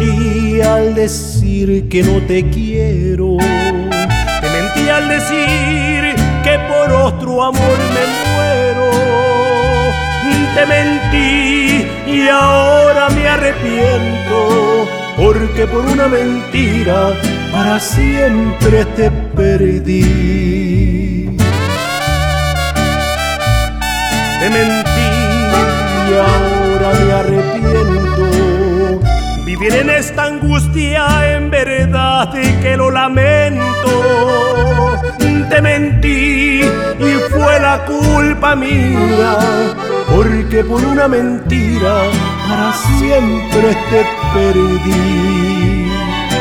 mentí al decir que no te quiero. Te mentí al decir que por otro amor me muero. Te mentí y ahora me arrepiento, porque por una mentira para siempre te perdí. Te mentí y ahora me arrepiento. Vivir en esta angustia en verdad que lo lamento. Te mentí y fue la culpa mía, porque por una mentira para siempre te perdí.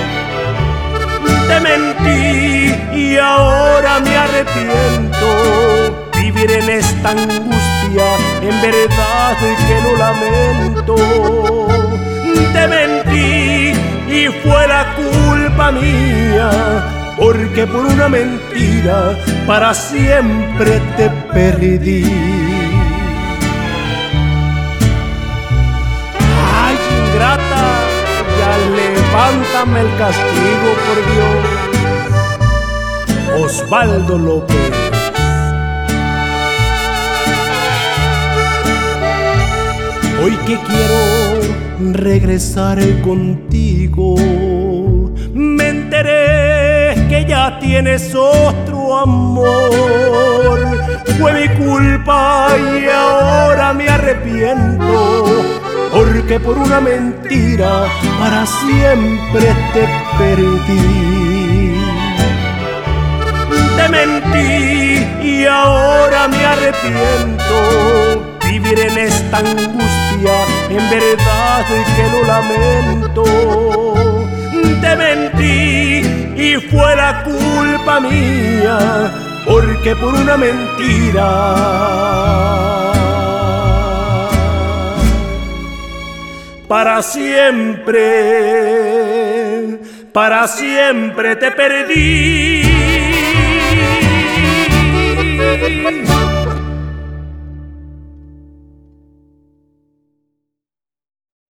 Te mentí y ahora me arrepiento. Vivir en esta angustia en verdad que lo lamento. Te mentí y fue la culpa mía, porque por una mentira para siempre te perdí. Ay, ingrata, ya levántame el castigo, por Dios. Osvaldo López. Hoy que quiero regresar contigo, me enteré que ya tienes otro amor. Fue mi culpa y ahora me arrepiento, porque por una mentira para siempre te perdí. Te mentí y ahora me arrepiento. Vivir en esta angustia en verdad que lo lamento. Te mentí y fue la culpa mía, porque por una mentira para siempre te perdí.